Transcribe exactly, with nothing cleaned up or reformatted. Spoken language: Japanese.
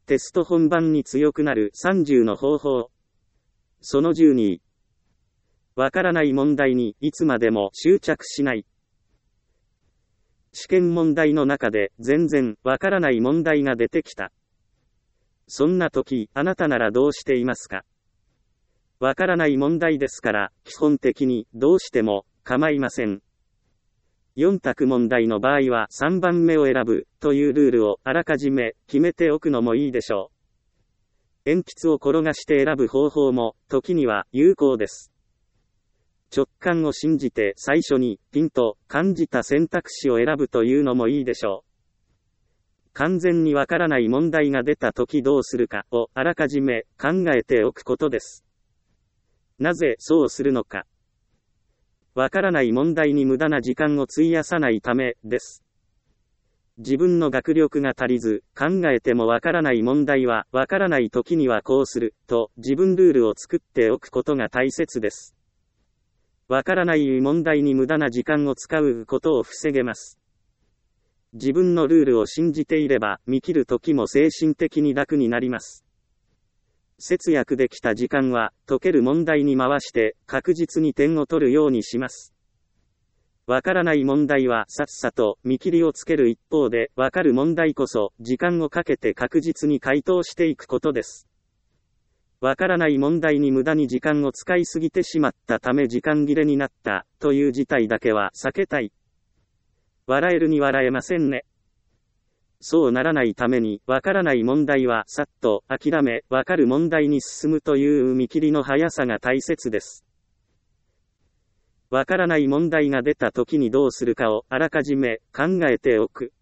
テスト本番に強くなるさんじゅうの方法。そのじゅうに。わからない問題にいつまでも執着しない。試験問題の中で全然わからない問題が出てきた。そんな時、あなたならどうしていますか？わからない問題ですから、基本的にどうしても構いません。よん択問題の場合はさんばんめを選ぶというルールをあらかじめ決めておくのもいいでしょう。鉛筆を転がして選ぶ方法も時には有効です。直感を信じて最初にピンと感じた選択肢を選ぶというのもいいでしょう。完全にわからない問題が出た時どうするかをあらかじめ考えておくことです。なぜそうするのか。わからない問題に無駄な時間を費やさないためです。自分の学力が足りず、考えてもわからない問題は、わからない時にはこうする、と自分ルールを作っておくことが大切です。わからない問題に無駄な時間を使うことを防げます。自分のルールを信じていれば、見切る時も精神的に楽になります。節約できた時間は、解ける問題に回して、確実に点を取るようにします。わからない問題は、さっさと見切りをつける一方で、わかる問題こそ、時間をかけて確実に回答していくことです。わからない問題に無駄に時間を使いすぎてしまったため時間切れになった、という事態だけは避けたい。笑えるに笑えませんね。そうならないために、わからない問題はさっと諦め、わかる問題に進むという見切りの速さが大切です。わからない問題が出た時にどうするかをあらかじめ考えておく。